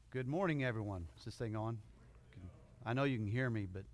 Good morning, everyone. Is this thing on? I know you can hear me, but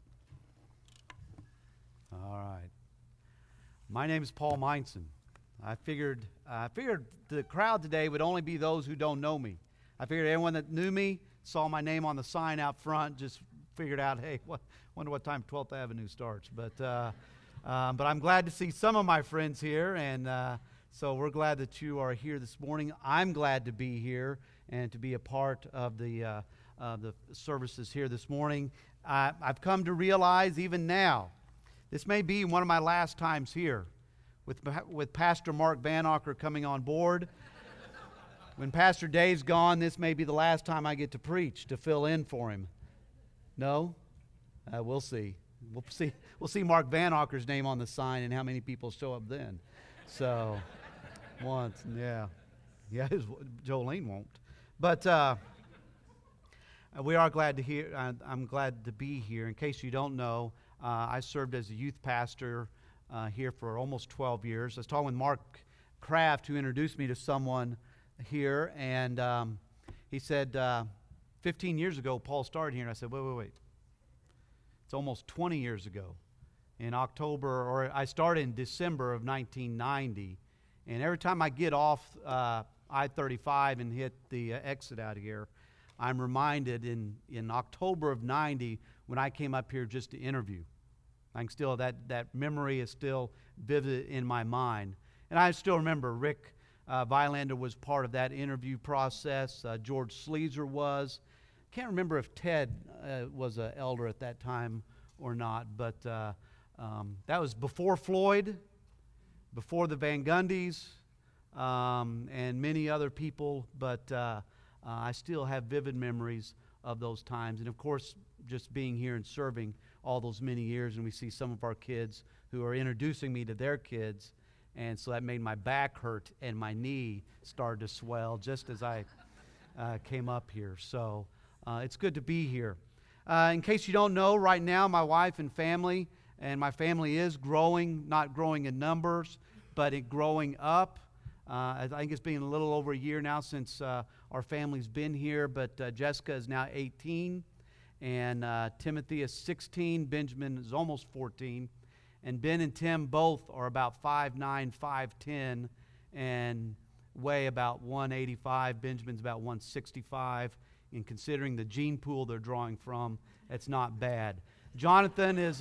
all right. My name is Paul Meinson. I figured the crowd today would only be those who don't know me. I figured everyone that knew me, saw my name on the sign out front, just figured out, hey, wonder what time 12th Avenue starts. But I'm glad to see some of my friends here, and so we're glad that you are here this morning. I'm glad to be here and to be a part of the services here this morning. I've come to realize even now, this may be one of my last times here with Pastor Mark Vanacker coming on board. When Pastor Dave's gone, this may be the last time I get to preach, to fill in for him. No? We'll see. We'll see Mark Vanacker's name on the sign and how many people show up then. So, once, yeah. Yeah, Jolene won't. But we are glad to hear. I'm glad to be here. In case you don't know, I served as a youth pastor here for almost 12 years. I was talking with Mark Kraft, who introduced me to someone here, and he said, 15 years ago, Paul started here. And I said, wait. It's almost 20 years ago. In October, or I started in December of 1990, and every time I get off I-35 and hit the exit out of here, I'm reminded in October of 90 when I came up here just to interview. I can still, that memory is still vivid in my mind. And I still remember Rick Vilander was part of that interview process. George Sleezer was. Can't remember if Ted was an elder at that time or not, but that was before Floyd, before the Van Gundys, and many other people, but I still have vivid memories of those times. And of course, just being here and serving all those many years, and we see some of our kids who are introducing me to their kids, and so that made my back hurt and my knee started to swell just as I came up here. So it's good to be here. In case you don't know, right now my wife and family, and my family is growing, not growing in numbers, but it growing up. I think it's been a little over a year now since our family's been here, but Jessica is now 18, and Timothy is 16, Benjamin is almost 14, and Ben and Tim both are about 5'9", 5'10", and weigh about 185. Benjamin's about 165, and considering the gene pool they're drawing from, it's not bad. Jonathan's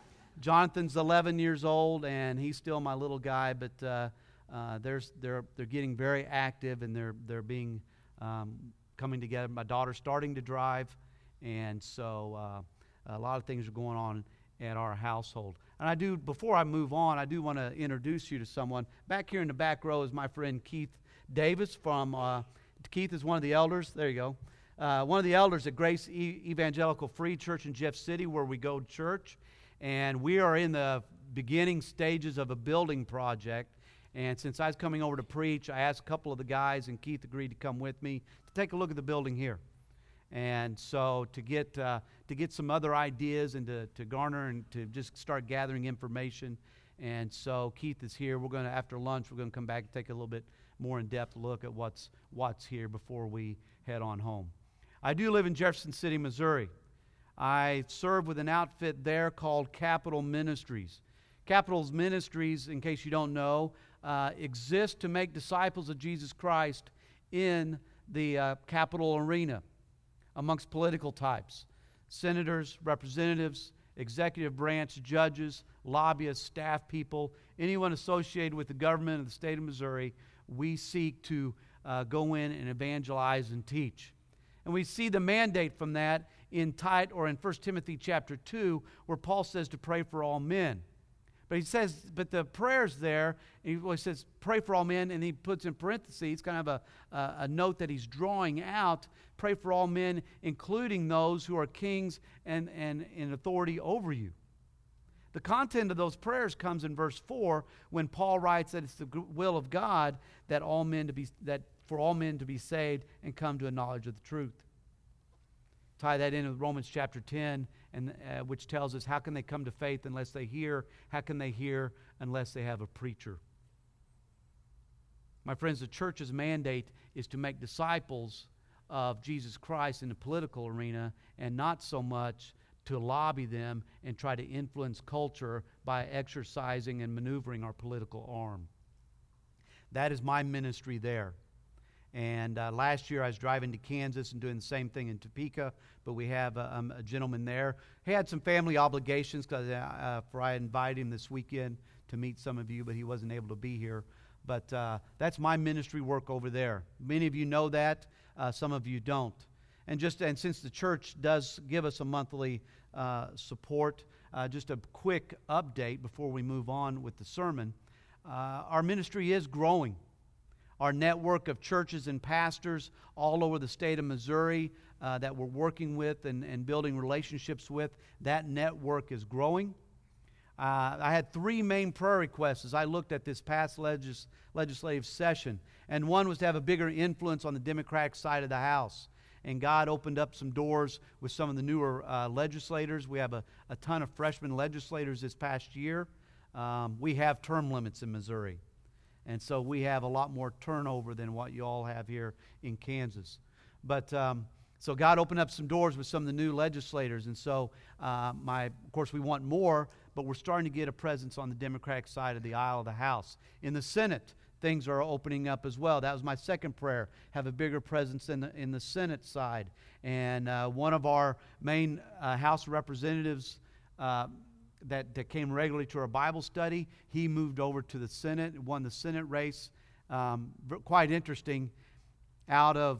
11 years old, and he's still my little guy, but they're getting very active, and they're being coming together. My daughter's starting to drive, and so a lot of things are going on at our household. And before I move on, I do want to introduce you to someone. Back here in the back row is my friend Keith Davis Keith is one of the elders. There you go. One of the elders at Grace Evangelical Free Church in Jeff City, where we go to church. And we are in the beginning stages of a building project. And since I was coming over to preach, I asked a couple of the guys, and Keith agreed to come with me to take a look at the building here. And so to get some other ideas and to garner and to just start gathering information. And so Keith is here. We're going to, after lunch, we're going to come back and take a little bit more in-depth look at what's here before we head on home. I do live in Jefferson City, Missouri. I serve with an outfit there called Capital Ministries. Capital's Ministries, in case you don't know, exist to make disciples of Jesus Christ in the Capitol arena amongst political types. Senators, representatives, executive branch, judges, lobbyists, staff people, anyone associated with the government of the state of Missouri, we seek to go in and evangelize and teach. And we see the mandate from that in 1 Timothy chapter 2, where Paul says to pray for all men. But he says, but the prayers there, he says, pray for all men, and he puts in parentheses, kind of a note that he's drawing out, pray for all men, including those who are kings and in authority over you. The content of those prayers comes in verse 4, when Paul writes that it's the will of God that for all men to be saved and come to a knowledge of the truth. Tie that in with Romans chapter 10, and which tells us, how can they come to faith unless they hear? How can they hear unless they have a preacher? My friends, the church's mandate is to make disciples of Jesus Christ in the political arena, and not so much to lobby them and try to influence culture by exercising and maneuvering our political arm. That is my ministry there. And last year I was driving to Kansas and doing the same thing in Topeka, but we have a gentleman there. He had some family obligations because I invited him this weekend to meet some of you, but he wasn't able to be here. But that's my ministry work over there. Many of you know that, some of you don't. And since the church does give us a monthly support, just a quick update before we move on with the sermon. Our ministry is growing. Our network of churches and pastors all over the state of Missouri that we're working with and building relationships with, that network is growing. I had 3 main prayer requests as I looked at this past legislative session. And one was to have a bigger influence on the Democratic side of the House. And God opened up some doors with some of the newer legislators. We have a ton of freshman legislators this past year. We have term limits in Missouri. And so we have a lot more turnover than what you all have here in Kansas. But so God opened up some doors with some of the new legislators. And so, of course, we want more, but we're starting to get a presence on the Democratic side of the aisle of the House. In the Senate, things are opening up as well. That was my second prayer, have a bigger presence in the Senate side. And one of our main House representatives that came regularly to our Bible study, he moved over to the Senate, won the Senate race. Quite interesting. Out of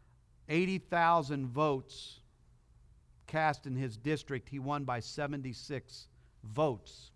80,000 votes cast in his district, he won by 76 votes.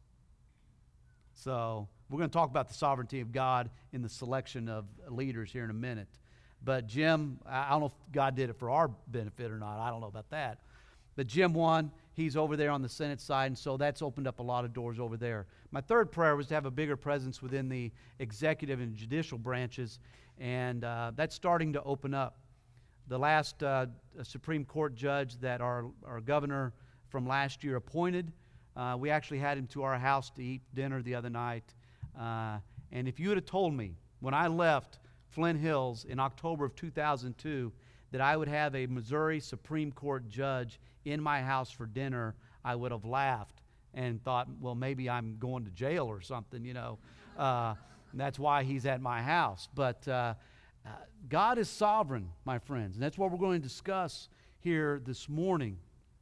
So we're going to talk about the sovereignty of God in the selection of leaders here in a minute. But Jim, I don't know if God did it for our benefit or not. I don't know about that. But Jim won. He's over there on the Senate side, and so that's opened up a lot of doors over there. My third prayer was to have a bigger presence within the executive and judicial branches, and that's starting to open up. The last Supreme Court judge that our governor from last year appointed, we actually had him to our house to eat dinner the other night. And if you would have told me when I left Flint Hills in October of 2002 that I would have a Missouri Supreme Court judge in my house for dinner, I would have laughed and thought, well, maybe I'm going to jail or something, you know. That's why he's at my house. But God is sovereign, my friends, and that's what we're going to discuss here this morning.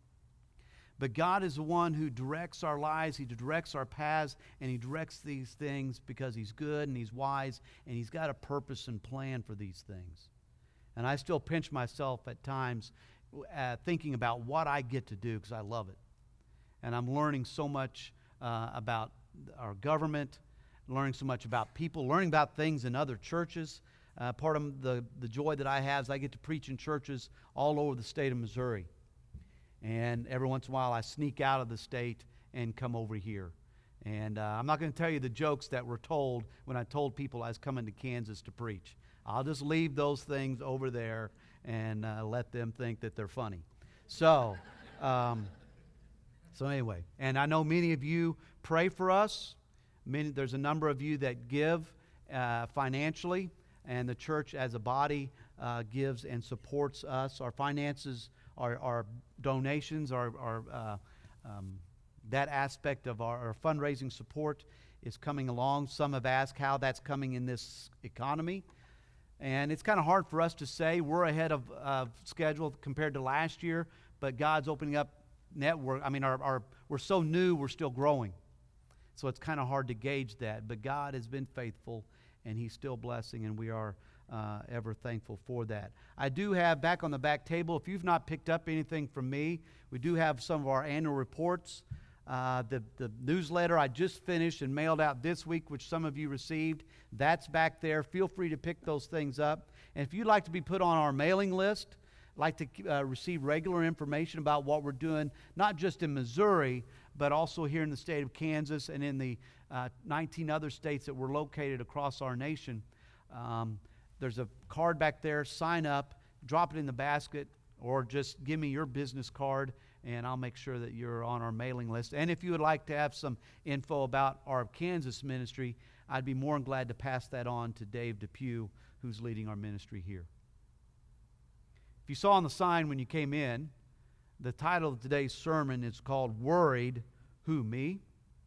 But God is the one who directs our lives, He directs our paths, and He directs these things because He's good and He's wise, and He's got a purpose and plan for these things. And I still pinch myself at times thinking about what I get to do because I love it. And I'm learning so much about our government, learning so much about people, learning about things in other churches. Part of the joy that I have is I get to preach in churches all over the state of Missouri. And every once in a while I sneak out of the state and come over here. And I'm not going to tell you the jokes that were told when I told people I was coming to Kansas to preach. I'll just leave those things over there and let them think that they're funny. So, so anyway, and I know many of you pray for us. There's a number of you that give financially, and the church as a body gives and supports us. Our finances, our donations, that aspect of our fundraising support is coming along. Some have asked how that's coming in this economy. And it's kind of hard for us to say. We're ahead of schedule compared to last year, but God's opening up network. I mean, we're so new, we're still growing. So it's kind of hard to gauge that. But God has been faithful, and He's still blessing, and we are ever thankful for that. I do have back on the back table, if you've not picked up anything from me, we do have some of our annual reports. The newsletter I just finished and mailed out this week, which some of you received, that's back there. Feel free to pick those things up. And if you'd like to be put on our mailing list, like to receive regular information about what we're doing, not just in Missouri, but also here in the state of Kansas and in the 19 other states that we're located across our nation, there's a card back there. Sign up, drop it in the basket, or just give me your business card, and I'll make sure that you're on our mailing list. And if you would like to have some info about our Kansas ministry, I'd be more than glad to pass that on to Dave Depew, who's leading our ministry here. If you saw on the sign when you came in, the title of today's sermon is called Worried. Who, me?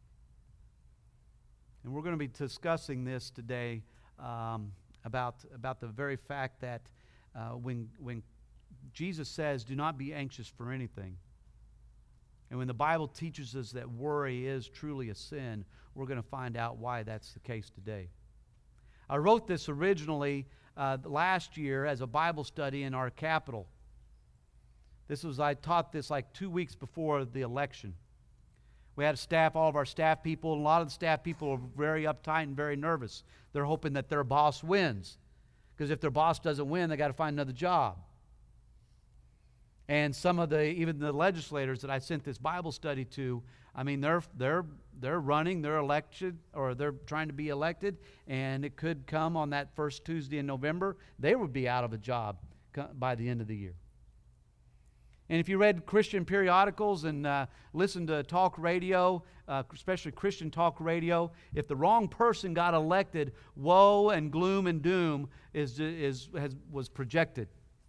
And we're going to be discussing this today about the very fact that when Jesus says, do not be anxious for anything, and when the Bible teaches us that worry is truly a sin, we're going to find out why that's the case today. I wrote this originally last year as a Bible study in our capital. I taught this like 2 weeks before the election. We had all of our staff people, and a lot of the staff people are very uptight and very nervous. They're hoping that their boss wins, because if their boss doesn't win, they got to find another job. And even the legislators that I sent this Bible study to, I mean, they're running, they're elected, or they're trying to be elected, and it could come on that first Tuesday in November. They would be out of a job by the end of the year. And if you read Christian periodicals and listened to talk radio, especially Christian talk radio, if the wrong person got elected, woe and gloom and doom was projected.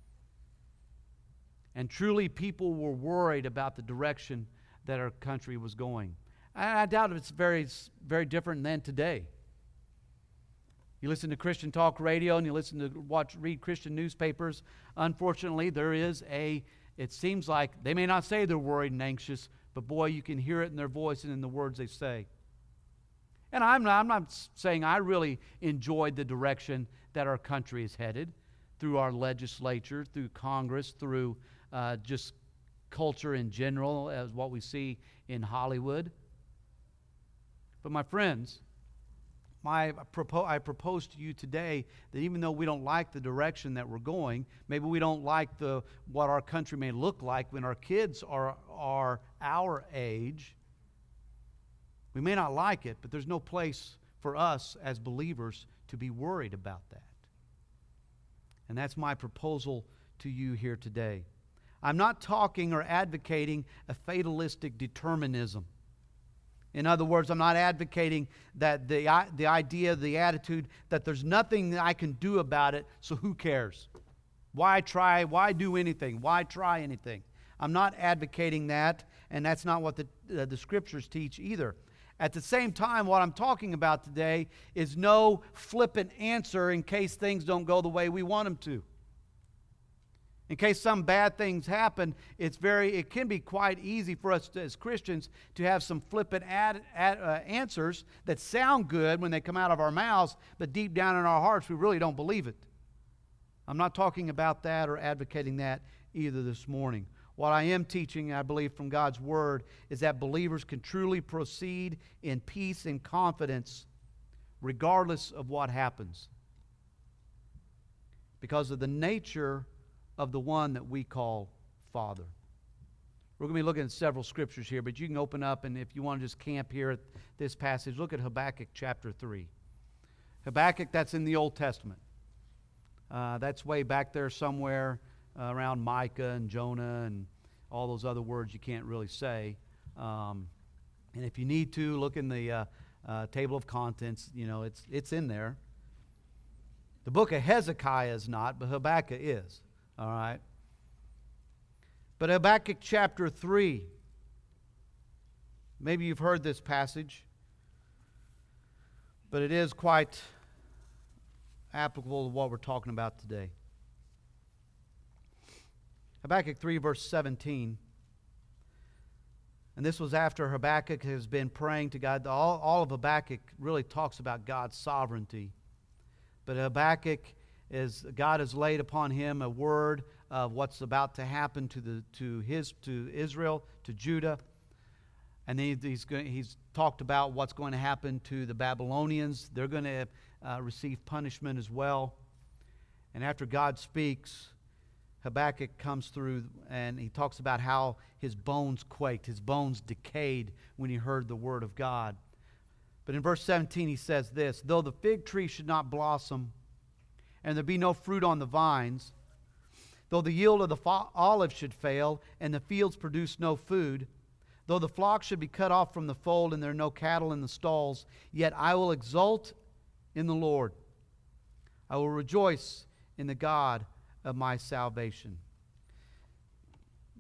And truly, people were worried about the direction that our country was going. I doubt it's very, very different than today. You listen to Christian talk radio and you read Christian newspapers. Unfortunately, it seems like they may not say they're worried and anxious, but boy, you can hear it in their voice and in the words they say. And I'm not saying I really enjoyed the direction that our country is headed through our legislature, through Congress, through just culture in general, as what we see in Hollywood. But my friends, I propose to you today that even though we don't like the direction that we're going, maybe we don't like what our country may look like when our kids are our age, we may not like it, but there's no place for us as believers to be worried about that. And that's my proposal to you here today. I'm not talking or advocating a fatalistic determinism. In other words, I'm not advocating that the idea, the attitude that there's nothing that I can do about it, so who cares? Why try? Why do anything? Why try anything? I'm not advocating that, and that's not what the Scriptures teach either. At the same time, what I'm talking about today is no flippant answer in case things don't go the way we want them to. In case some bad things happen, it can be quite easy for us as Christians to have some flippant answers that sound good when they come out of our mouths, but deep down in our hearts, we really don't believe it. I'm not talking about that or advocating that either this morning. What I am teaching, I believe, from God's Word is that believers can truly proceed in peace and confidence regardless of what happens, because of the nature of the one that we call Father. We're going to be looking at several scriptures here, but you can open up, and if you want to just camp here at this passage, look at Habakkuk chapter 3. Habakkuk, that's in the Old Testament. That's way back there somewhere around Micah and Jonah and all those other words you can't really say. And if you need to, look in the table of contents. You know, it's in there. The book of Hezekiah is not, but Habakkuk is. All right. But Habakkuk chapter 3, maybe you've heard this passage, but it is quite applicable to what we're talking about today. Habakkuk 3, verse 17. And this was after Habakkuk has been praying to God. All of Habakkuk really talks about God's sovereignty. But Habakkuk, God has laid upon him a word of what's about to happen to Israel, to Judah. And then he's talked about what's going to happen to the Babylonians. They're going to receive punishment as well. And after God speaks, Habakkuk comes through and he talks about how his bones quaked, his bones decayed when he heard the word of God. But in verse 17 he says this: though the fig tree should not blossom, and there be no fruit on the vines, though the yield of the olive should fail, and the fields produce no food, though the flock should be cut off from the fold, and there are no cattle in the stalls, yet I will exult in the Lord. I will rejoice in the God of my salvation.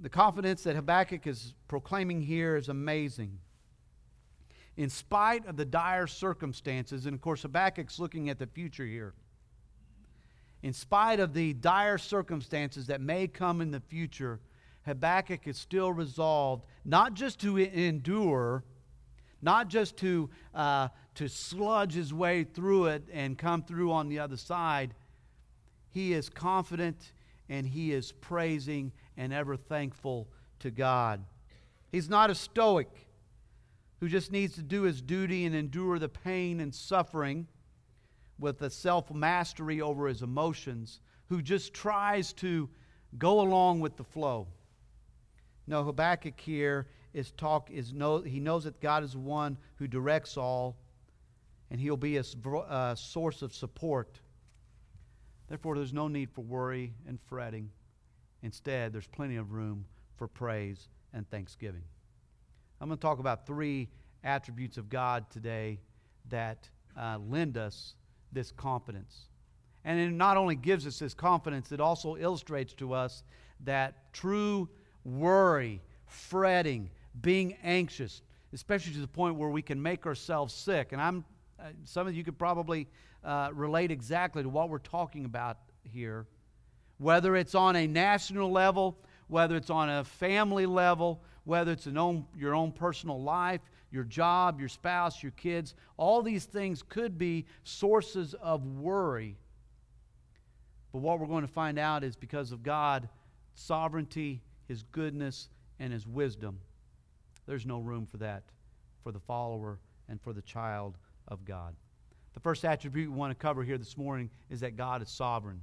The confidence that Habakkuk is proclaiming here is amazing. In spite of the dire circumstances, and of course Habakkuk's looking at the future here. In spite of the dire circumstances that may come in the future, Habakkuk is still resolved not just to endure, not just to sludge his way through it and come through on the other side. He is confident and he is praising and ever thankful to God. He's not a stoic who just needs to do his duty and endure the pain and suffering with a self-mastery over his emotions, who just tries to go along with the flow. No, Habakkuk here he knows that God is the one who directs all, and He'll be a source of support. Therefore, there's no need for worry and fretting. Instead, there's plenty of room for praise and thanksgiving. I'm going to talk about 3 attributes of God today that lend us this confidence. And it not only gives us this confidence, it also illustrates to us that true worry, fretting, being anxious, especially to the point where we can make ourselves sick. And some of you could probably relate exactly to what we're talking about here. Whether it's on a national level, whether it's on a family level, whether it's your own personal life, your job, your spouse, your kids, all these things could be sources of worry. But what we're going to find out is because of God's sovereignty, His goodness, and His wisdom, there's no room for that for the follower and for the child of God. The first attribute we want to cover here this morning is that God is sovereign.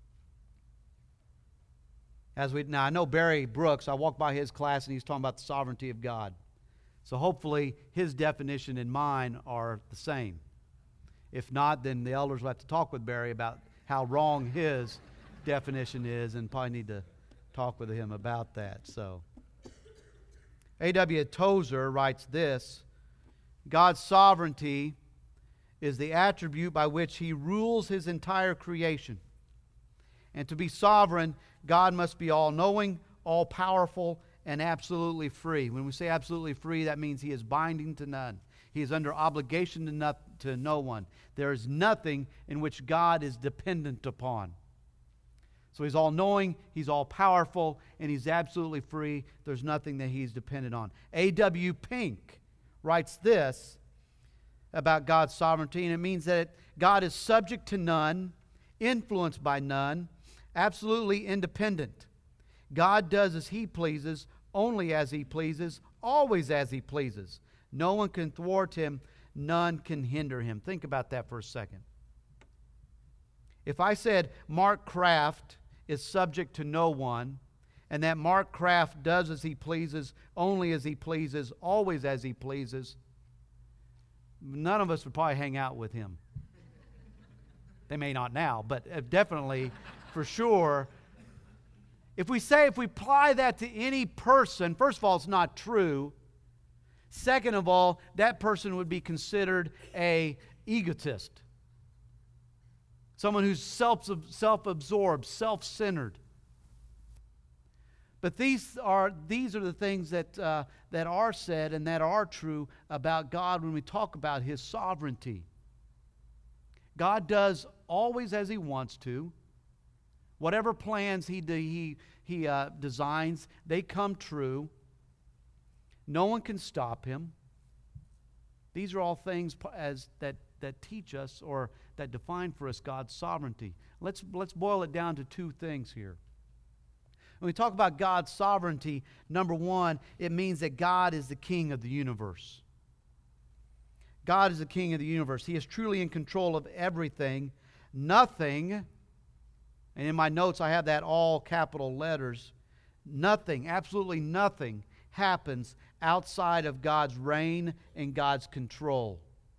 Now, I know Barry Brooks, I walked by his class and he's talking about the sovereignty of God. So hopefully his definition and mine are the same. If not, then the elders will have to talk with Barry about how wrong his definition is, and probably need to talk with him about that. So, A.W. Tozer writes this: God's sovereignty is the attribute by which He rules His entire creation. And to be sovereign, God must be all-knowing, all-powerful, and absolutely free. When we say absolutely free, that means He is binding to none. He is under obligation to no one. There is nothing in which God is dependent upon. So He's all-knowing, He's all-powerful, and He's absolutely free. There's nothing that He's dependent on. A.W. Pink writes this about God's sovereignty, and it means that God is subject to none, influenced by none, absolutely independent. God does as He pleases, only as He pleases, always as He pleases. No one can thwart Him, none can hinder Him. Think about that for a second. If I said Mark Kraft is subject to no one, and that Mark Kraft does as he pleases, only as he pleases, always as he pleases, none of us would probably hang out with him. They may not now, but definitely, for sure. If we apply that to any person, first of all, it's not true. Second of all, that person would be considered an egotist. Someone who's self-absorbed, self-centered. But these are the things that are said and that are true about God when we talk about His sovereignty. God does always as He wants to. Whatever plans He designs, they come true. No one can stop Him. These are all things that teach us or that define for us God's sovereignty. Let's boil it down to 2 things here. When we talk about God's sovereignty, number one, it means that God is the King of the universe. God is the King of the universe. He is truly in control of everything. Nothing, and in my notes I have that all capital letters, nothing, absolutely nothing happens outside of God's reign and God's control.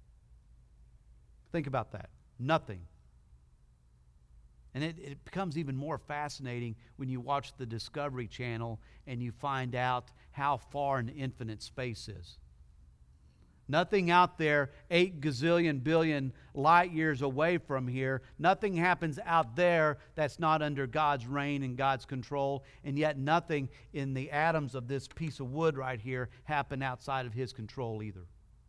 Think about that. Nothing. And it becomes even more fascinating when you watch the Discovery Channel and you find out how far an infinite space is. Nothing out there 8 gazillion billion light years away from here. Nothing happens out there that's not under God's reign and God's control. And yet nothing in the atoms of this piece of wood right here happen outside of His control either.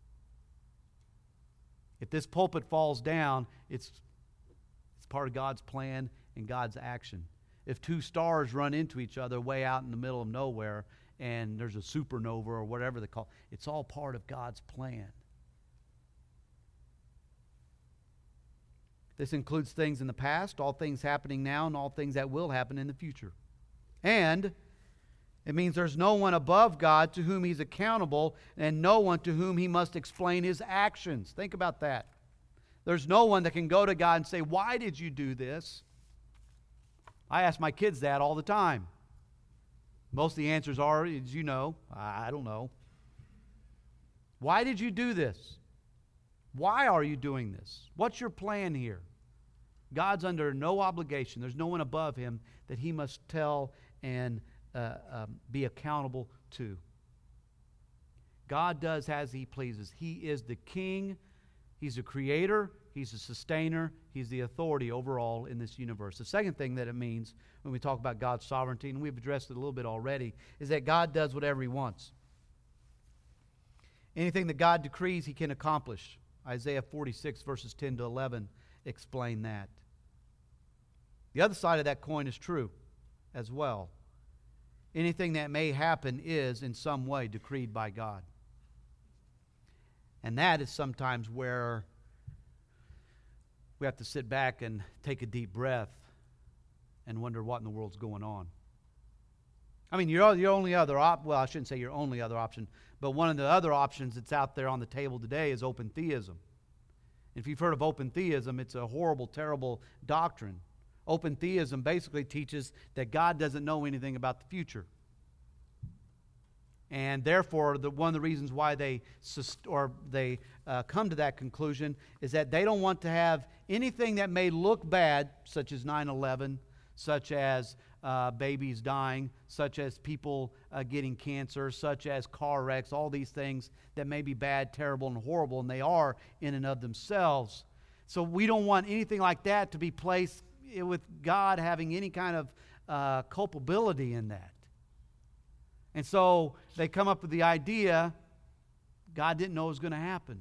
If this pulpit falls down, it's part of God's plan and God's action. If two stars run into each other way out in the middle of nowhere, and there's a supernova or whatever they call it, it's all part of God's plan. This includes things in the past, all things happening now, and all things that will happen in the future. And it means there's no one above God to whom He's accountable, and no one to whom He must explain His actions. Think about that. There's no one that can go to God and say, "Why did you do this?" I ask my kids that all the time. Most of the answers are, as you know, I don't know. Why did you do this? Why are you doing this? What's your plan here? God's under no obligation. There's no one above Him that He must tell and be accountable to. God does as He pleases. He is the King. He's the Creator. He's the Sustainer. He's the authority overall in this universe. The second thing that it means when we talk about God's sovereignty, and we've addressed it a little bit already, is that God does whatever He wants. Anything that God decrees, He can accomplish. Isaiah 46 verses 10 to 11 explain that. The other side of that coin is true as well. Anything that may happen is in some way decreed by God. And that is sometimes where we have to sit back and take a deep breath and wonder what in the world's going on. I mean, your only other well, I shouldn't say your only other option, but one of the other options that's out there on the table today is open theism. If you've heard of open theism, it's a horrible, terrible doctrine. Open theism basically teaches that God doesn't know anything about the future. And therefore, one of the reasons why they come to that conclusion is that they don't want to have anything that may look bad, such as 9/11, such as babies dying, such as people getting cancer, such as car wrecks, all these things that may be bad, terrible, and horrible, and they are in and of themselves. So we don't want anything like that to be placed with God having any kind of culpability in that. And so they come up with the idea God didn't know it was going to happen.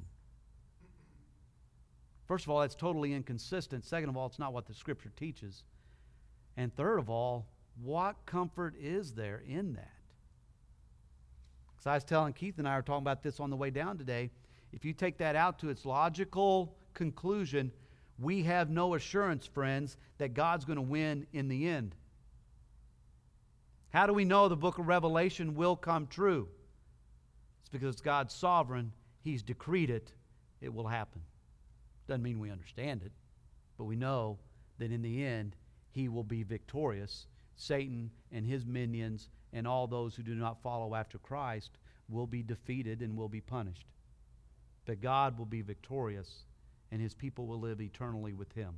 First of all, that's totally inconsistent. Second of all, it's not what the Scripture teaches. And third of all, what comfort is there in that? Because I was telling Keith and I were talking about this on the way down today. If you take that out to its logical conclusion, we have no assurance, friends, that God's going to win in the end. How do we know the book of Revelation will come true? It's because God's sovereign. He's decreed it. It will happen. Doesn't mean we understand it, but we know that in the end, He will be victorious. Satan and his minions and all those who do not follow after Christ will be defeated and will be punished. But God will be victorious, and His people will live eternally with Him.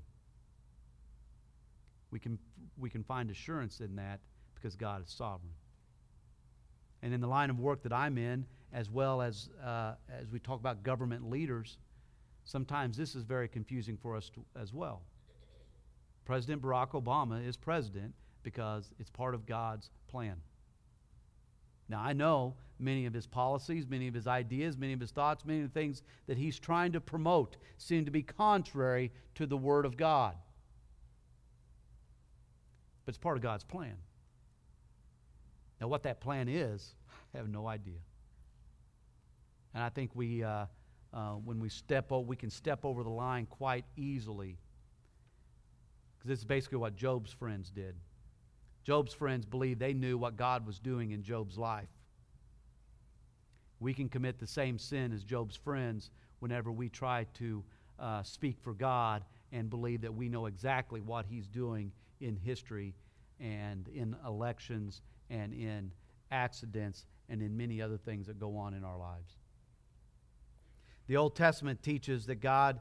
We can find assurance in that because God is sovereign. And in the line of work that I'm in, as well as we talk about government leaders, sometimes this is very confusing for us as well. President Barack Obama is president because it's part of God's plan. Now, I know many of his policies, many of his ideas, many of his thoughts, many of the things that he's trying to promote seem to be contrary to the Word of God. But it's part of God's plan. Now, what that plan is, I have no idea. And I think when we can step over the line quite easily. Because this is basically what Job's friends did. Job's friends believed they knew what God was doing in Job's life. We can commit the same sin as Job's friends whenever we try to speak for God and believe that we know exactly what He's doing in history and in elections and in accidents and in many other things that go on in our lives. The Old Testament teaches that God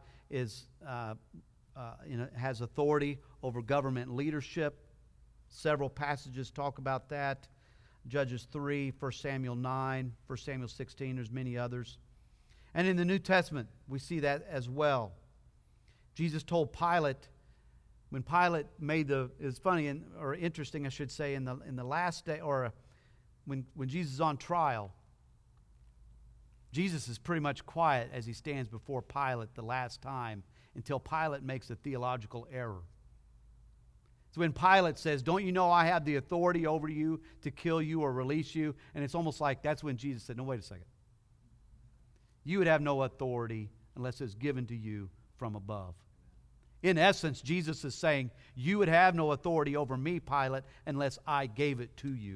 has authority over government leadership. Several passages talk about that. Judges 3, 1 Samuel 9, 1 Samuel 16, there's many others. And in the New Testament, we see that as well. Jesus told Pilate, when Pilate made it's funny or interesting, I should say, in the last day, or when Jesus is on trial, Jesus is pretty much quiet as he stands before Pilate the last time until Pilate makes a theological error. So when Pilate says, "Don't you know I have the authority over you to kill you or release you?" And it's almost like that's when Jesus said, "No, wait a second. You would have no authority unless it's given to you from above." In essence, Jesus is saying, you would have no authority over me, Pilate, unless I gave it to you.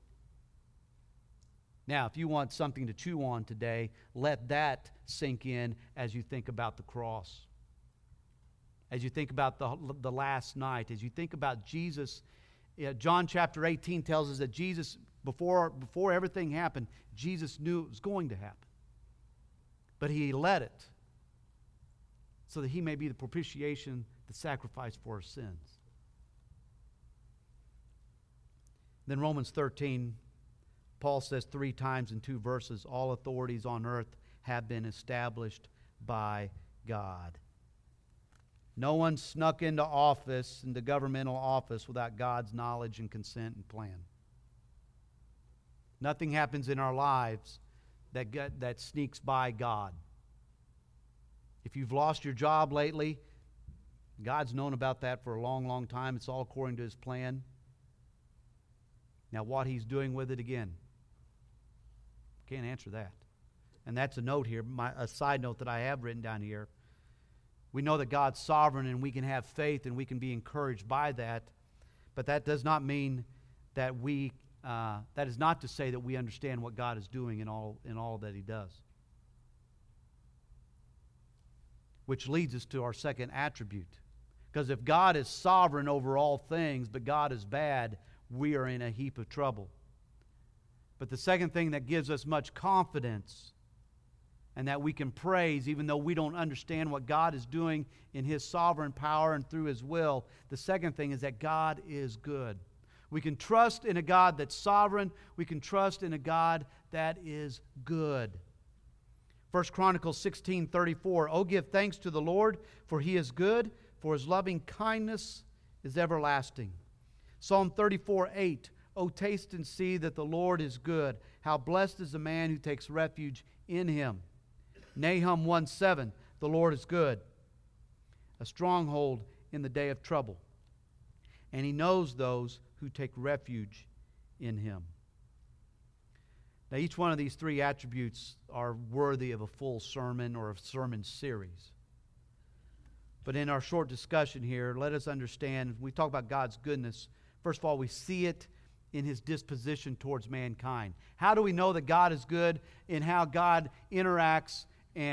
Now, if you want something to chew on today, let that sink in as you think about the cross. As you think about the last night, as you think about Jesus. John chapter 18 tells us that Jesus, before everything happened, Jesus knew it was going to happen. But he let it so that he may be the propitiation, the sacrifice for our sins. Then Romans 13, Paul says 3 times in 2 verses, all authorities on earth have been established by God. No one snuck into governmental office without God's knowledge and consent and plan. Nothing happens in our lives that sneaks by God. If you've lost your job lately, God's known about that for a long, long time. It's all according to His plan. Now, what He's doing with it, again, can't answer that. And that's a note here, a side note that I have written down here. We know that God's sovereign and we can have faith and we can be encouraged by that. But that does not mean that that is not to say that we understand what God is doing in all that He does. Which leads us to our second attribute. Because if God is sovereign over all things, but God is bad, we are in a heap of trouble. But the second thing that gives us much confidence and that we can praise, even though we don't understand what God is doing in His sovereign power and through His will, the second thing is that God is good. We can trust in a God that's sovereign. We can trust in a God that is good. 1 Chronicles 16:34, "Oh, give thanks to the Lord, for He is good, for His loving kindness is everlasting." Psalm 34:8, "Oh, taste and see that the Lord is good. How blessed is the man who takes refuge in Him." Nahum 1:7, "The Lord is good, a stronghold in the day of trouble, and He knows those who take refuge in Him." Now, each one of these 3 attributes are worthy of a full sermon or a sermon series. But in our short discussion here, let us understand, we talk about God's goodness. First of all, we see it in His disposition towards mankind. How do we know that God is good? In how God interacts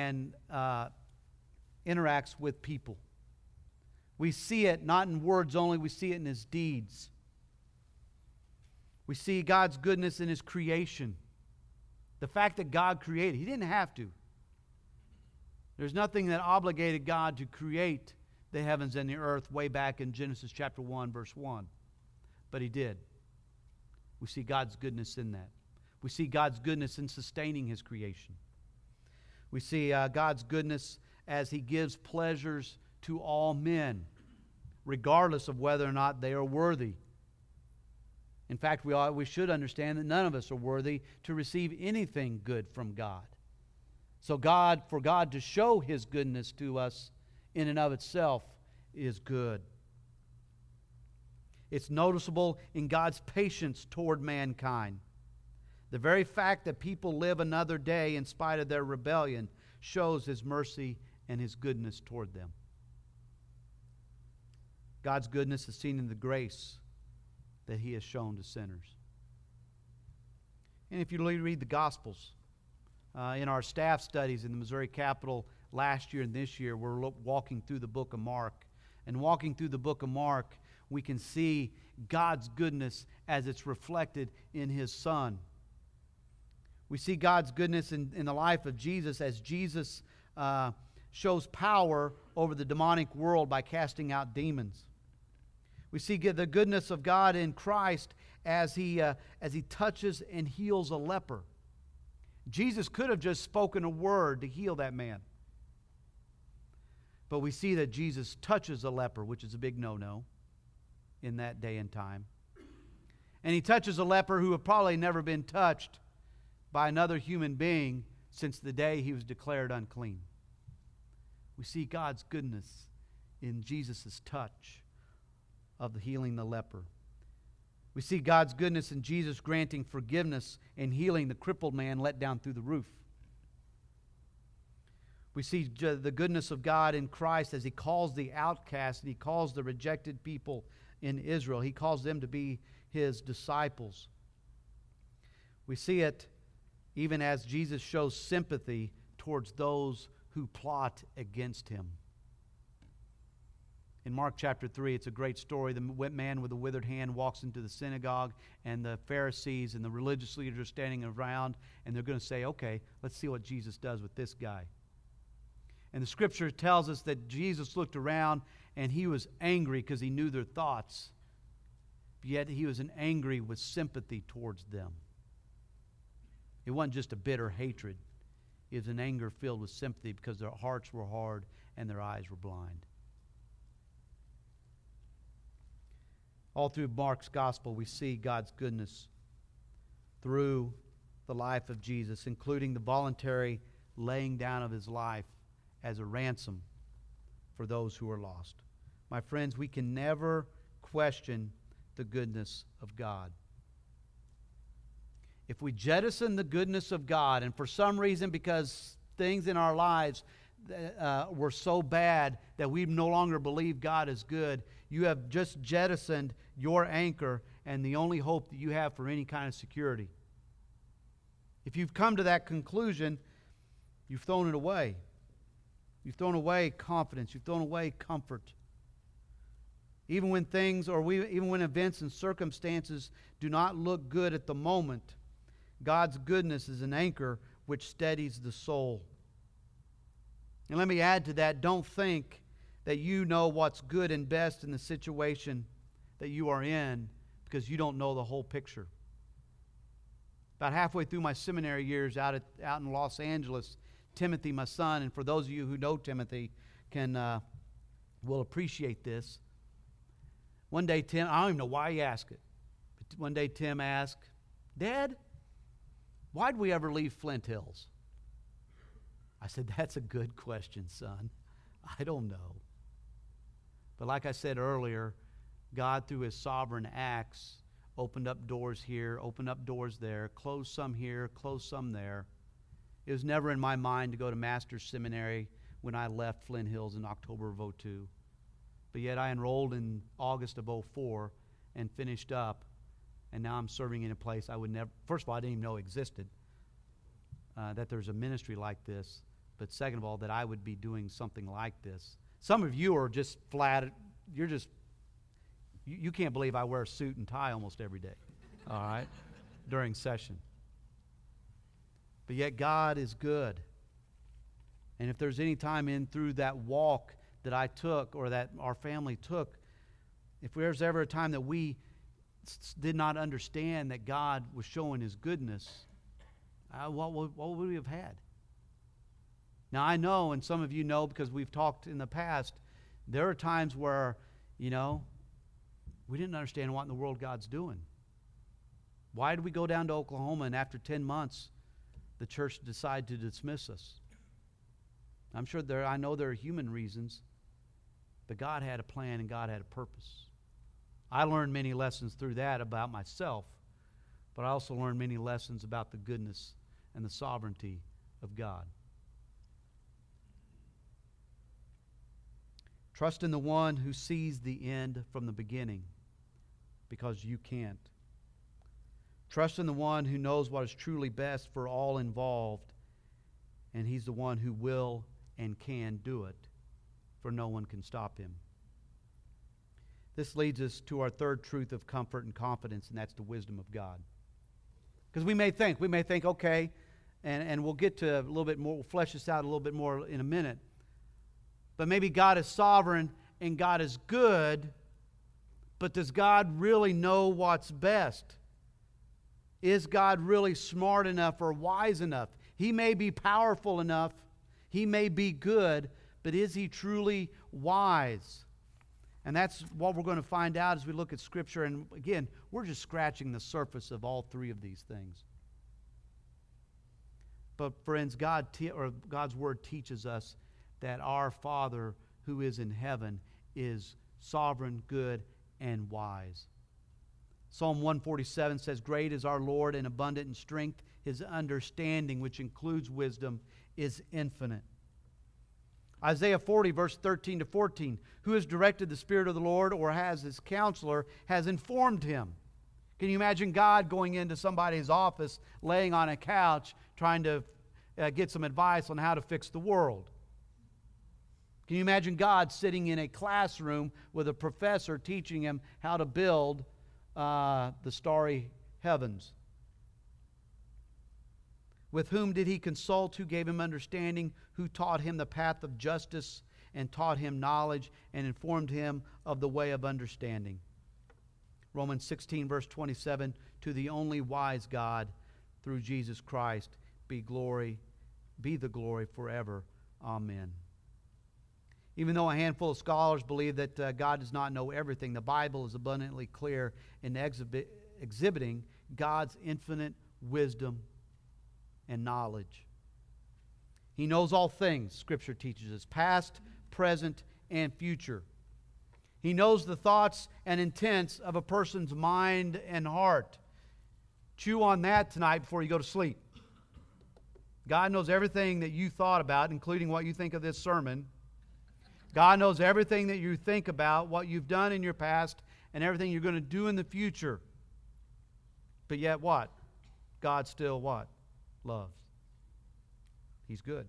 with people. We see it not in words only, we see it in His deeds. We see God's goodness in His creation. The fact that God created, He didn't have to. There's nothing that obligated God to create the heavens and the earth way back in Genesis chapter 1, verse 1. But He did. We see God's goodness in that. We see God's goodness in sustaining His creation. We see God's goodness as He gives pleasures to all men, regardless of whether or not they are worthy. In fact, we should understand that none of us are worthy to receive anything good from God. So for God to show His goodness to us in and of itself is good. It's noticeable in God's patience toward mankind. The very fact that people live another day in spite of their rebellion shows His mercy and His goodness toward them. God's goodness is seen in the grace that He has shown to sinners. And if you read the Gospels, in our staff studies in the Missouri Capitol last year and this year, we're walking through the book of Mark. And walking through the book of Mark, we can see God's goodness as it's reflected in His Son. We see God's goodness in the life of Jesus as Jesus shows power over the demonic world by casting out demons. We see the goodness of God in Christ as He touches and heals a leper. Jesus could have just spoken a word to heal that man. But we see that Jesus touches a leper, which is a big no-no in that day and time. And he touches a leper who had probably never been touched by another human being since the day he was declared unclean. We see God's goodness in Jesus' touch of healing the leper. We see God's goodness in Jesus granting forgiveness and healing the crippled man let down through the roof. We see the goodness of God in Christ as he calls the outcast and he calls the rejected people in Israel. He calls them to be his disciples. We see it even as Jesus shows sympathy towards those who plot against him. In Mark chapter 3, it's a great story. The man with the withered hand walks into the synagogue, and the Pharisees and the religious leaders are standing around, and they're going to say, okay, let's see what Jesus does with this guy. And the scripture tells us that Jesus looked around, and he was angry because he knew their thoughts. Yet he was angry with sympathy towards them. It wasn't just a bitter hatred. It was an anger filled with sympathy because their hearts were hard and their eyes were blind. All through Mark's gospel, we see God's goodness through the life of Jesus, including the voluntary laying down of his life as a ransom for those who are lost. My friends, we can never question the goodness of God. If we jettison the goodness of God, and for some reason, because things in our lives were so bad that we no longer believe God is good, you have just jettisoned your anchor and the only hope that you have for any kind of security. If you've come to that conclusion, you've thrown it away. You've thrown away confidence. You've thrown away comfort. Even when even when events and circumstances do not look good at the moment, God's goodness is an anchor which steadies the soul. And let me add to that, don't think that you know what's good and best in the situation that you are in because you don't know the whole picture. About halfway through my seminary years out in Los Angeles, Timothy, my son, and for those of you who know Timothy, will appreciate this. One day, Tim, I don't even know why he asked it, but one day Tim asked, Dad, why'd we ever leave Flint Hills? I said, that's a good question, son. I don't know. But like I said earlier, God, through his sovereign acts, opened up doors here, opened up doors there, closed some here, closed some there. It was never in my mind to go to Master's Seminary when I left Flint Hills in October of 2002. But yet I enrolled in August of 2004 and finished up. And now I'm serving in a place I would never, first of all, I didn't even know existed, that there's a ministry like this. But second of all, that I would be doing something like this. Some of you are just flat, you can't believe I wear a suit and tie almost every day, all right, during session. But yet God is good. And if there's any time in through that walk that I took or that our family took, if there's ever a time that we did not understand that God was showing his goodness, what would we have had? Now I know, and some of you know because we've talked in the past, there are times where, we didn't understand what in the world God's doing. Why did we go down to Oklahoma and after 10 months the church decided to dismiss us? I'm sure I know there are human reasons, but God had a plan and God had a purpose. I learned many lessons through that about myself, but I also learned many lessons about the goodness and the sovereignty of God. Trust in the one who sees the end from the beginning, because you can't. Trust in the one who knows what is truly best for all involved, and he's the one who will and can do it, for no one can stop him. This leads us to our third truth of comfort and confidence, and that's the wisdom of God. Because we may think, okay, and we'll get to a little bit more, we'll flesh this out a little bit more in a minute, but maybe God is sovereign and God is good, but does God really know what's best? Is God really smart enough or wise enough? He may be powerful enough. He may be good, but is He truly wise? And that's what we're going to find out as we look at Scripture. And again, we're just scratching the surface of all three of these things. But friends, God's Word teaches us that our Father who is in heaven is sovereign, good, and wise. Psalm 147 says, "Great is our Lord and abundant in strength. His understanding, which includes wisdom, is infinite." Isaiah 40, verse 13 to 14. "Who has directed the Spirit of the Lord, or has his counselor, has informed him?" Can you imagine God going into somebody's office, laying on a couch, trying to get some advice on how to fix the world? Can you imagine God sitting in a classroom with a professor teaching him how to build the starry heavens? "With whom did he consult? Who gave him understanding? Who taught him the path of justice and taught him knowledge and informed him of the way of understanding?" Romans 16, verse 27, "To the only wise God, through Jesus Christ, be the glory forever. Amen." Even though a handful of scholars believe that God does not know everything, the Bible is abundantly clear in exhibiting God's infinite wisdom and knowledge. He knows all things, Scripture teaches us, past, present, and future. He knows the thoughts and intents of a person's mind and heart. Chew on that tonight before you go to sleep. God knows everything that you thought about, including what you think of this sermon. God knows everything that you think about, what you've done in your past, and everything you're going to do in the future. But yet what? God still what? Loves. He's good.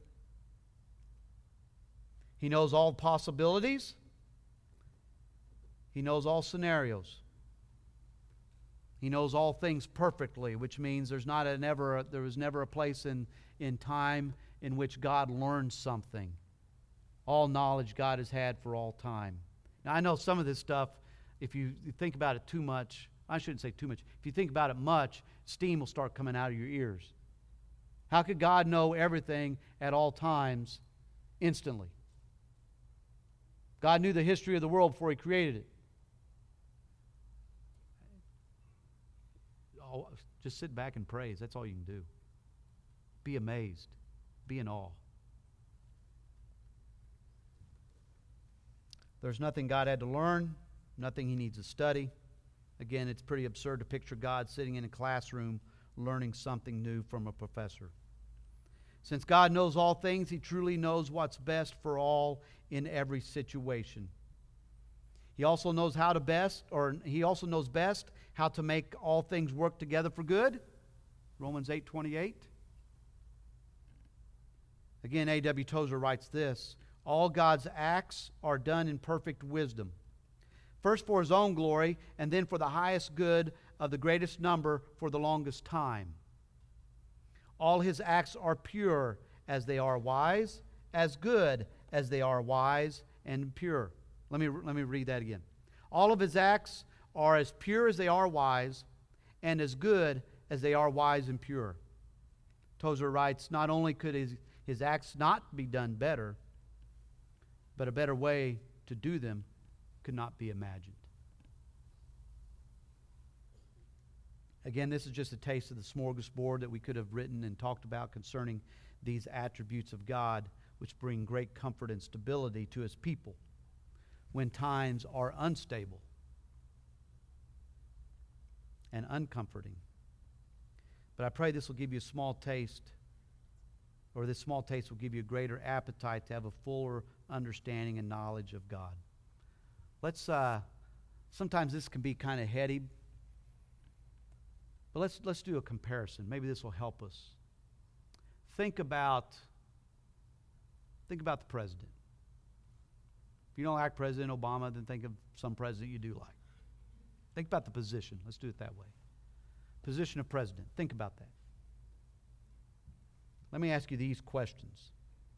He knows all possibilities. He knows all scenarios. He knows all things perfectly, which means there was never a place in time in which God learned something. All knowledge God has had for all time. Now, I know some of this stuff, if you think about it too much, I shouldn't say too much, if you think about it much, steam will start coming out of your ears. How could God know everything at all times instantly? God knew the history of the world before He created it. Oh, just sit back and praise. That's all you can do. Be amazed. Be in awe. There's nothing God had to learn, nothing He needs to study. Again, it's pretty absurd to picture God sitting in a classroom learning something new from a professor. Since God knows all things, He truly knows what's best for all in every situation. He also knows best how to make all things work together for good. Romans 8:28. Again, A.W. Tozer writes this: "All God's acts are done in perfect wisdom, first for His own glory, and then for the highest good of the greatest number for the longest time. All His acts are pure as they are wise, as good as they are wise and pure." Let me read that again. All of His acts are as pure as they are wise, and as good as they are wise and pure. Tozer writes, not only could his acts not be done better, but a better way to do them could not be imagined. Again, this is just a taste of the smorgasbord that we could have written and talked about concerning these attributes of God, which bring great comfort and stability to His people when times are unstable and uncomforting. But I pray this will give you a small taste, or this small taste will give you a greater appetite to have a fuller understanding and knowledge of God. Sometimes this can be kind of heady, but let's do a comparison. Maybe this will help us. Think about the president. If you don't like President Obama, then think of some president you do like. Think about the position. Let's do it that way. Position of president. Think about that. Let me ask you these questions.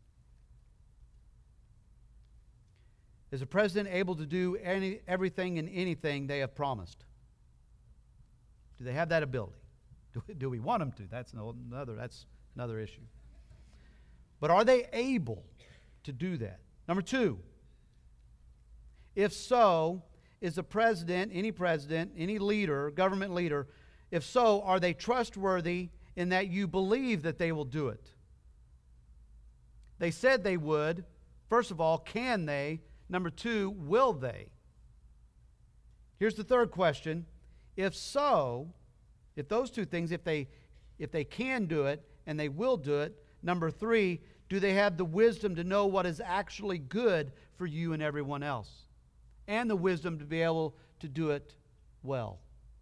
Is a president able to do everything and anything they have promised? Do they have that ability? Do we want them to? That's another issue. But are they able to do that? Number two, if so, is the president, any leader, government leader, if so, are they trustworthy in that you believe that they will do it? They said they would. First of all, can they? Number two, will they? Here's the third question. If so, if those two things, if they can do it and they will do it, number three, do they have the wisdom to know what is actually good for you and everyone else? And the wisdom to be able to do it well.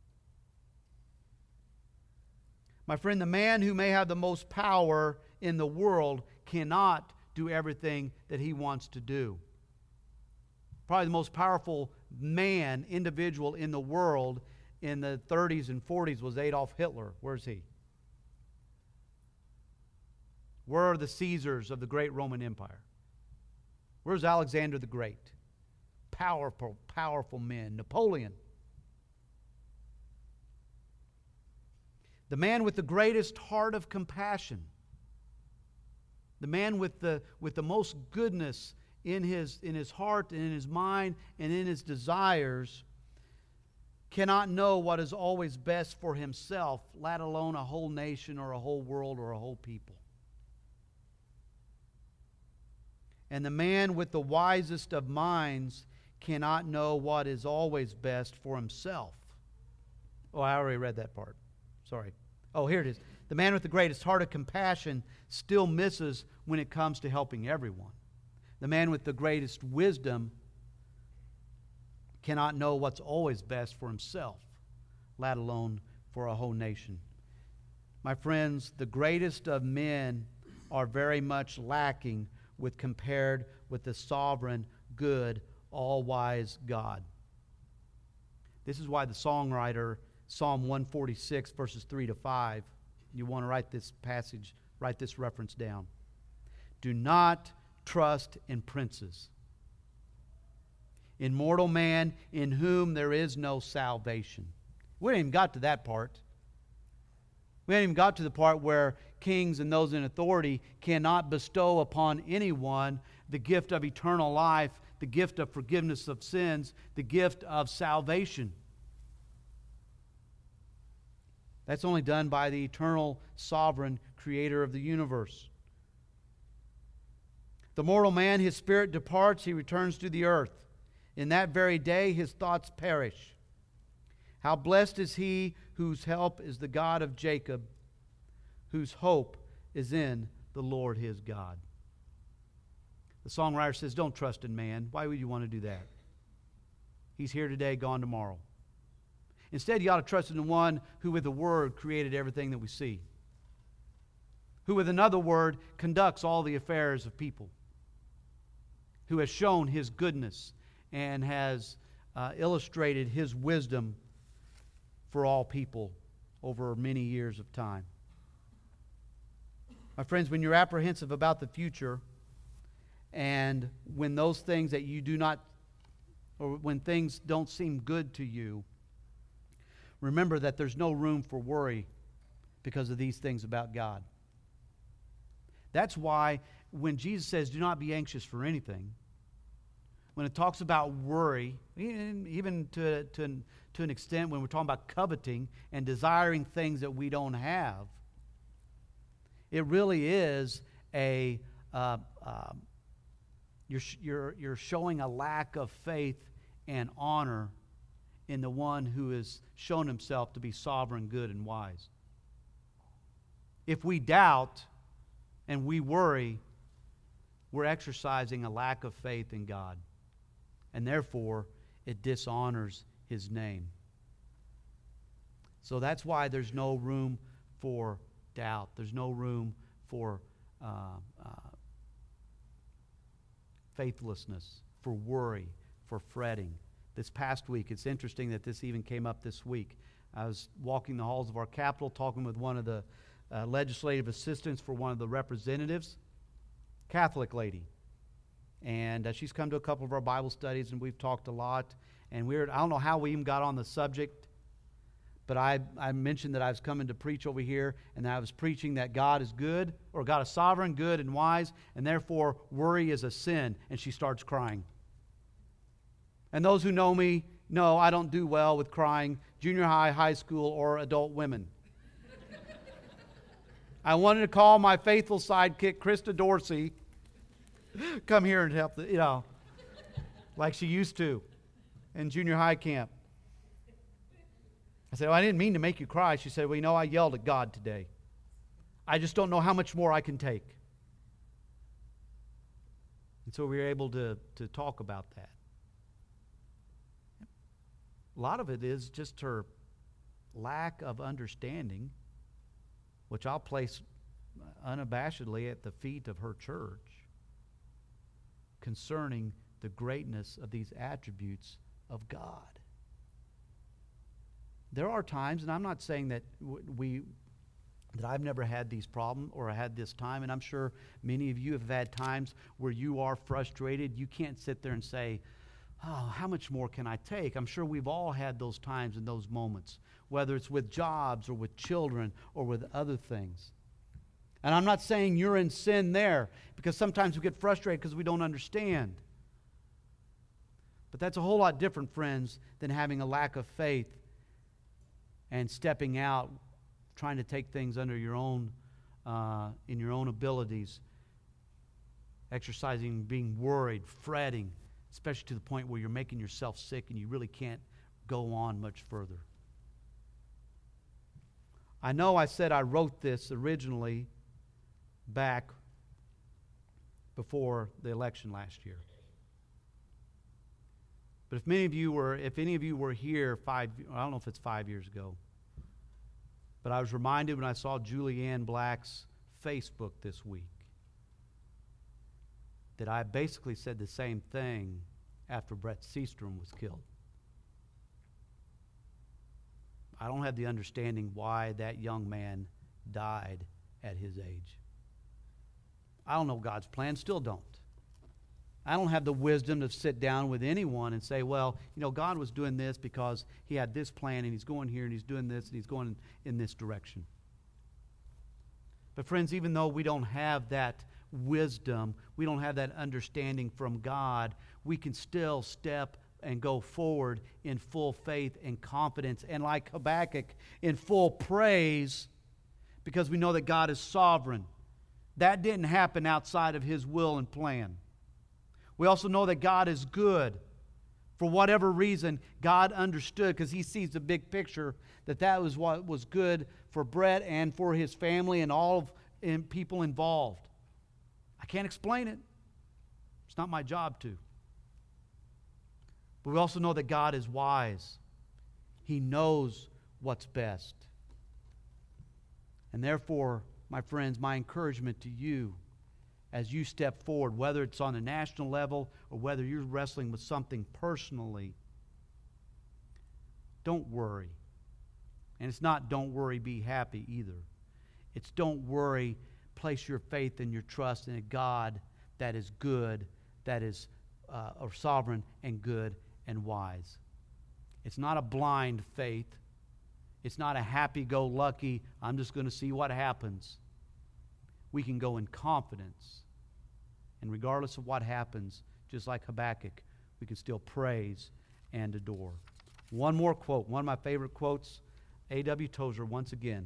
My friend, the man who may have the most power in the world cannot do everything that he wants to do. Probably the most powerful man, individual in the world in the 30s and 40s was Adolf Hitler. Where's he? Where are the Caesars of the great Roman Empire? Where's Alexander the Great? Powerful, powerful men. Napoleon. The man with the greatest heart of compassion. The man with the most goodness in his heart and in his mind and in his desires cannot know what is always best for himself, let alone a whole nation or a whole world or a whole people. And the man with the wisest of minds cannot know what is always best for himself. Oh, I already read that part. Sorry. Oh, here it is. The man with the greatest heart of compassion still misses when it comes to helping everyone. The man with the greatest wisdom cannot know what's always best for himself, let alone for a whole nation. My friends, the greatest of men are very much lacking with compared with the sovereign, good, all-wise God. This is why the songwriter, Psalm 146, verses 3 to 5, you want to write this passage, write this reference down. Do not trust in princes, in mortal man in whom there is no salvation. We haven't even got to that part. We haven't even got to the part where kings and those in authority cannot bestow upon anyone the gift of eternal life, the gift of forgiveness of sins, the gift of salvation. That's only done by the eternal, sovereign creator of the universe. The mortal man, his spirit departs, he returns to the earth. In that very day, his thoughts perish. How blessed is he whose help is the God of Jacob, whose hope is in the Lord his God. The songwriter says, don't trust in man. Why would you want to do that? He's here today, gone tomorrow. Instead, you ought to trust in the one who with the Word created everything that we see. Who with another word conducts all the affairs of people. Who has shown his goodness and has illustrated his wisdom for all people over many years of time. My friends, when you're apprehensive about the future, and when those things that you do not, or when things don't seem good to you, remember that there's no room for worry because of these things about God. That's why when Jesus says, do not be anxious for anything, when it talks about worry, even to an extent when we're talking about coveting and desiring things that we don't have, it really is you're showing a lack of faith and honor in the one who has shown himself to be sovereign, good, and wise. If we doubt and we worry, we're exercising a lack of faith in God. And therefore, it dishonors his name. So that's why there's no room for doubt. There's no room for faithlessness, for worry, for fretting. This past week, it's interesting that this even came up this week. I was walking the halls of our Capitol, talking with one of the legislative assistants for one of the representatives, Catholic lady. And she's come to a couple of our Bible studies, and we've talked a lot. And I don't know how we even got on the subject, But I mentioned that I was coming to preach over here, and that I was preaching that God is good, or God is sovereign, good, and wise, and therefore worry is a sin. And she starts crying. And those who know me know I don't do well with crying, junior high, high school, or adult women. I wanted to call my faithful sidekick, Krista Dorsey, come here and help, like she used to in junior high camp. I said, well, I didn't mean to make you cry. She said, well, I yelled at God today. I just don't know how much more I can take. And so we were able to talk about that. A lot of it is just her lack of understanding, which I'll place unabashedly at the feet of her church, concerning the greatness of these attributes of God. There are times, and I'm not saying that that I've never had these problems or had this time, and I'm sure many of you have had times where you are frustrated. You can't sit there and say, oh, how much more can I take? I'm sure we've all had those times and those moments, whether it's with jobs or with children or with other things. And I'm not saying you're in sin there, because sometimes we get frustrated because we don't understand. But that's a whole lot different, friends, than having a lack of faith and stepping out, trying to take things under your own, in your own abilities, exercising, being worried, fretting, especially to the point where you're making yourself sick and you really can't go on much further. I know I said I wrote this originally back before the election last year. But if any of you were here I don't know if it's 5 years ago, but I was reminded when I saw Julianne Black's Facebook this week that I basically said the same thing after Brett Seastrom was killed. I don't have the understanding why that young man died at his age. I don't know God's plan, still don't. I don't have the wisdom to sit down with anyone and say, well, God was doing this because he had this plan and he's going here and he's doing this and he's going in this direction. But friends, even though we don't have that wisdom, we don't have that understanding from God, we can still step and go forward in full faith and confidence, and like Habakkuk, in full praise, because we know that God is sovereign. That didn't happen outside of his will and plan. We also know that God is good. For whatever reason, God understood, because he sees the big picture, that was what was good for Brett and for his family and all of people involved. I can't explain it. It's not my job to. But we also know that God is wise. He knows what's best. And therefore, my friends, my encouragement to you as you step forward, whether it's on a national level or whether you're wrestling with something personally, don't worry. And it's not don't worry, be happy either. It's don't worry, place your faith and your trust in a God that is good, that is sovereign and good and wise. It's not a blind faith. It's not a happy-go-lucky, I'm just going to see what happens. We can go in confidence. And regardless of what happens, just like Habakkuk, we can still praise and adore. One more quote, one of my favorite quotes, A.W. Tozer once again.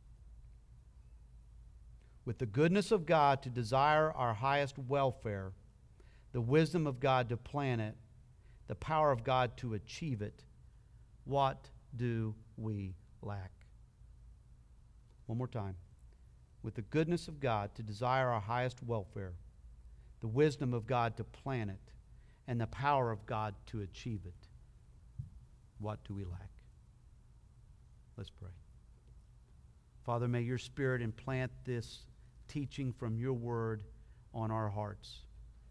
With the goodness of God to desire our highest welfare, the wisdom of God to plan it, the power of God to achieve it, what do we lack? One more time. With the goodness of God to desire our highest welfare, the wisdom of God to plan it, and the power of God to achieve it, what do we lack? Let's pray. Father, may your Spirit implant this teaching from your word on our hearts.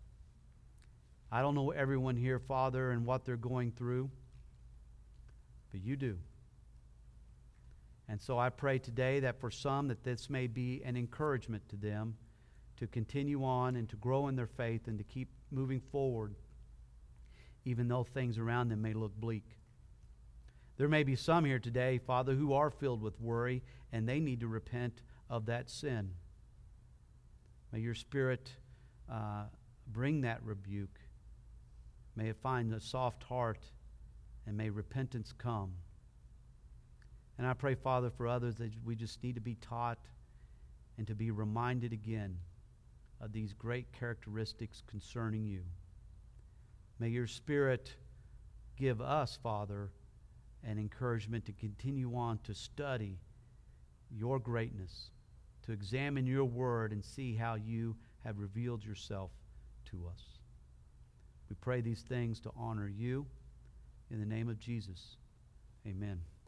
I don't know everyone here, Father, and what they're going through, but you do. And so I pray today that for some that this may be an encouragement to them to continue on and to grow in their faith and to keep moving forward even though things around them may look bleak. There may be some here today, Father, who are filled with worry, and they need to repent of that sin. May your Spirit bring that rebuke. May it find a soft heart, and may repentance come. And I pray, Father, for others that we just need to be taught and to be reminded again of these great characteristics concerning you. May your Spirit give us, Father, an encouragement to continue on to study your greatness, to examine your word and see how you have revealed yourself to us. We pray these things to honor you. In the name of Jesus, amen.